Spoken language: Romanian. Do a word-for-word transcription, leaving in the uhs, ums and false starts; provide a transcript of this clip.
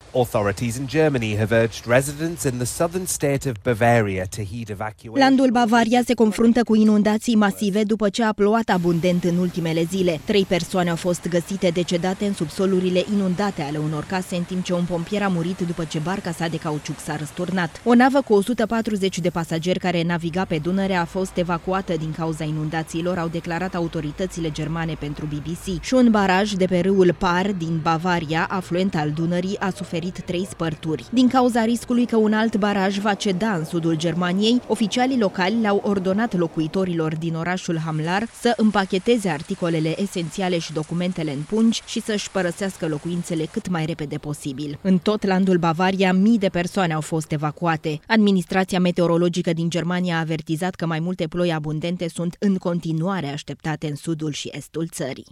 Authorities in Germany have urged residents in the southern state of Bavaria to heed evacuation. Landul Bavaria se confruntă cu inundații masive după ce a plouat abundent în ultimele zile. Trei persoane au fost găsite decedate în subsolurile inundate ale unor case, în timp ce un pompier a murit după ce barca sa de cauciuc s-a răsturnat. O navă cu o sută patruzeci de pasageri care naviga pe Dunăre a fost evacuată din cauza inundațiilor, au declarat autoritățile germane pentru B B C. Și un baraj de pe râul Par din Bavaria, afluent al Dunării, a suferit trei spărturi. Din cauza riscului că un alt baraj va ceda în sudul Germaniei, oficialii locali le-au ordonat locuitorilor din orașul Hamlar să împacheteze articolele esențiale și documentele în pungi și să-și părăsească locuințele cât mai repede posibil. În tot landul Bavaria, mii de persoane au fost evacuate. Administrația meteorologică din Germania a avertizat că mai multe ploi abundente sunt în continuare așteptate în sudul și estul țării.